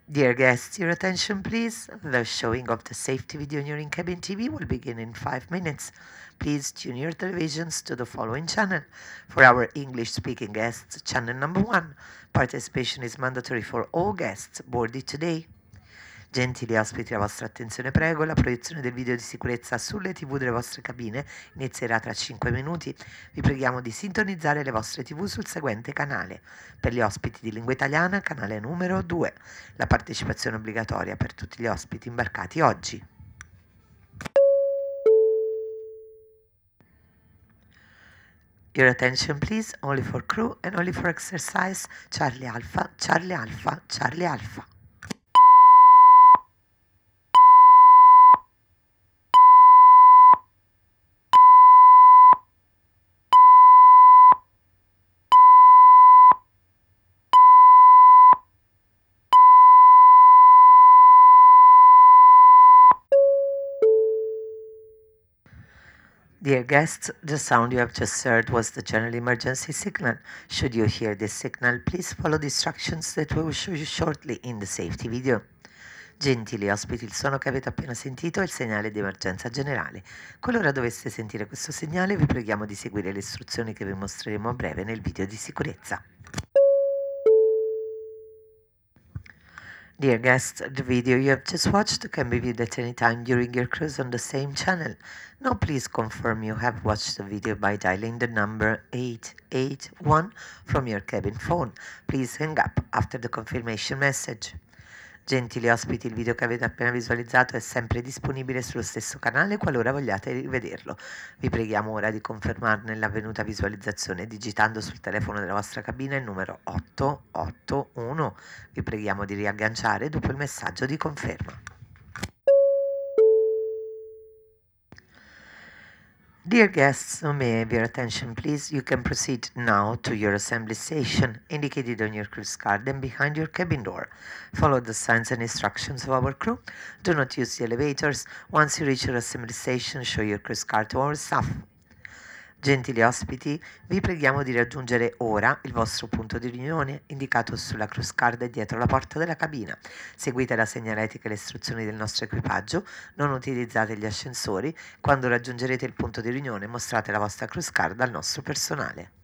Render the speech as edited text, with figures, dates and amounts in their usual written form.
Dear guests, your attention please. The showing of the safety video on your in-cabin TV will begin in 5 minutes. Please tune your televisions to the following channel. For our English-speaking guests, channel number 1. Participation is mandatory for all guests boarded today. Gentili ospiti, la vostra attenzione prego, la proiezione del video di sicurezza sulle TV delle vostre cabine inizierà tra 5 minuti. Vi preghiamo di sintonizzare le vostre TV sul seguente canale. Per gli ospiti di lingua italiana, canale numero 2. La partecipazione obbligatoria per tutti gli ospiti imbarcati oggi. Your attention please, only for crew and only for exercise. Charlie Alpha, Charlie Alpha, Charlie Alpha. Dear guests, the sound you have just heard was the general emergency signal. Should you hear this signal, please follow the instructions that we will show you shortly in the safety video. Gentili ospiti, il suono che avete appena sentito è il segnale di emergenza generale. Qualora doveste sentire questo segnale, vi preghiamo di seguire le istruzioni che vi mostreremo a breve nel video di sicurezza. Dear guests, the video you have just watched can be viewed at any time during your cruise on the same channel. Now please confirm you have watched the video by dialing the number 881 from your cabin phone. Please hang up after the confirmation message. Gentili ospiti, il video che avete appena visualizzato è sempre disponibile sullo stesso canale qualora vogliate rivederlo. Vi preghiamo ora di confermarne l'avvenuta visualizzazione digitando sul telefono della vostra cabina il numero 881. Vi preghiamo di riagganciare dopo il messaggio di conferma. Dear guests, may I have your attention please? You can proceed now to your assembly station indicated on your cruise card and behind your cabin door. Follow the signs and instructions of our crew. Do not use the elevators. Once you reach your assembly station, show your cruise card to our staff. Gentili ospiti, vi preghiamo di raggiungere ora il vostro punto di riunione indicato sulla cruise card e dietro la porta della cabina. Seguite la segnaletica e le istruzioni del nostro equipaggio, non utilizzate gli ascensori. Quando raggiungerete il punto di riunione mostrate la vostra cruise card al nostro personale.